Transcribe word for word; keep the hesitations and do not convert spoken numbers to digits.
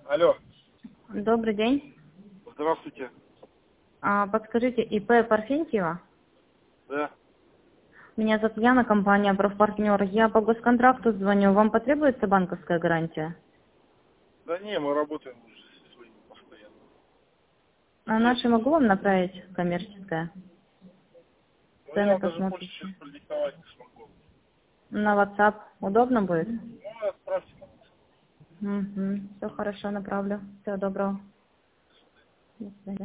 Алло. Добрый день. Здравствуйте. А, подскажите, ИП Парфентьева? Да. Меня зовут Яна, компания «Профпартнер». Я по госконтракту звоню. Вам потребуется банковская гарантия? Да не, мы работаем уже со своими постоянно. А наши могу вам направить коммерческое? Ну я Цены вам даже больше сейчас посмотрите. продиктовать не смогу. На WhatsApp удобно будет? Ну, отправьте нам. Угу. Все хорошо, направлю. Всего доброго. До свидания.